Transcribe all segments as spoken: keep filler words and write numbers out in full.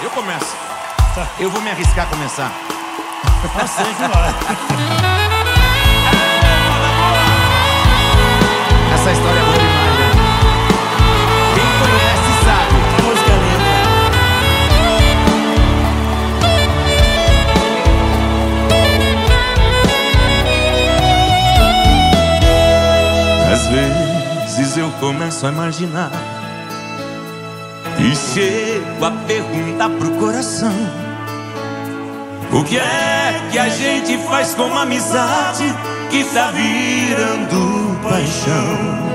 eu começo. Eu vou me arriscar a começar. Nossa, hein, que hora. Essa história é boa demais, né? Quem conhece sabe. Que música linda. Às vezes eu começo a imaginar e chego a perguntar pro coração: o que é que a gente faz com uma amizade que tá virando paixão?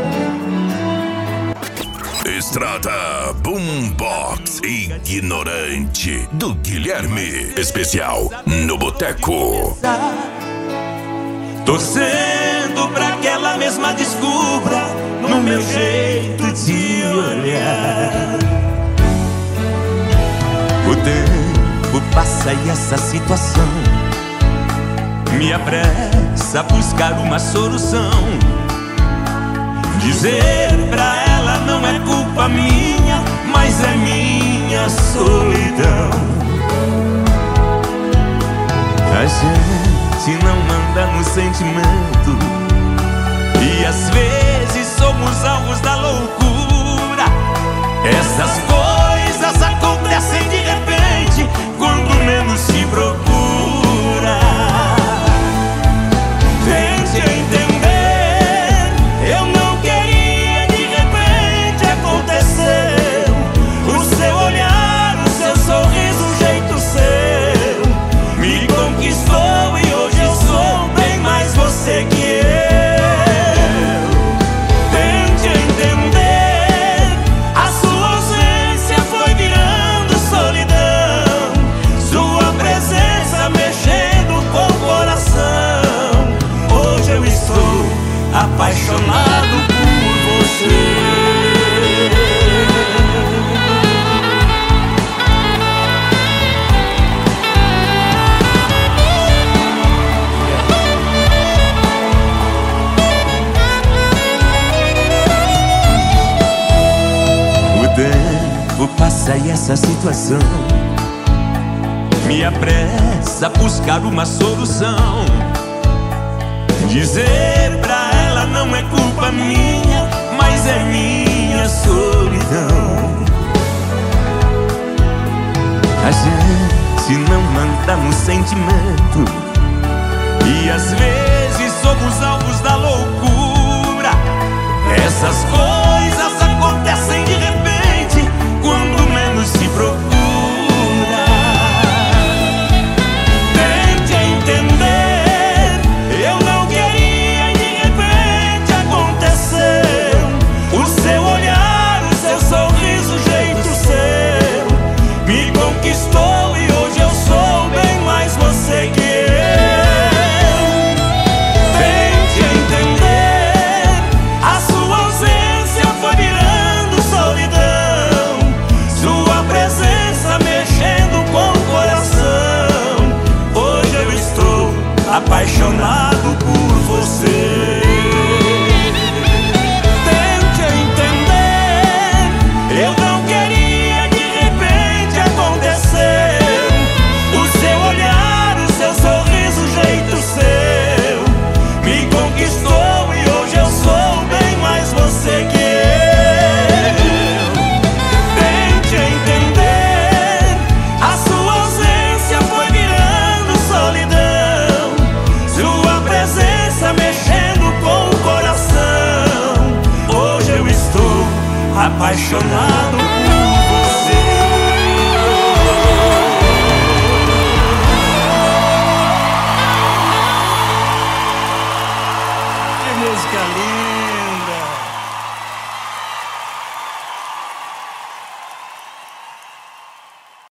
Estrada Boombox Ignorante do Guilherme, especial no Boteco. Torcendo pra que ela mesma descubra no meu jeito de olhar. O tempo passa e essa situação me apressa a buscar uma solução. Dizer pra ela não é culpa minha, mas é minha solidão. A gente não manda no sentimento e às vezes somos alvos da loucura. Essas coisas acontecem de repente, quando menos se procura. Tente entender, eu não queria, de repente aconteceu. O seu olhar, o seu sorriso, o jeito seu me conquistou e hoje eu sou bem mais você que eu. Tente entender, a sua ausência foi virando solidão, sua presença mexendo com o coração. Hoje eu estou apaixonado por você. O tempo passa e essa situação me apressa a buscar uma solução. Dizer pra ela não é culpa minha, mas é minha solidão. A gente não manda no sentimento e às vezes somos alvos da loucura. Essas coisas acontecem de repente, quando menos se procura. Tente entender, eu não queria e de repente aconteceu. O seu olhar, o seu sorriso, o jeito seu me conquistou e hoje eu sou bem mais você que eu. Tente entender, a sua ausência foi virando solidão, sua presença mexendo com o coração. Hoje eu estou apaixonado por você. Tente entender, eu não queria, de repente aconteceu. O seu olhar, o seu sorriso, o jeito seu me conquistou e hoje eu sou bem mais você que eu. Tente entender, a sua ausência foi virando solidão, sua presença mexendo com o coração. Hoje eu estou apaixonado por você. Que música linda.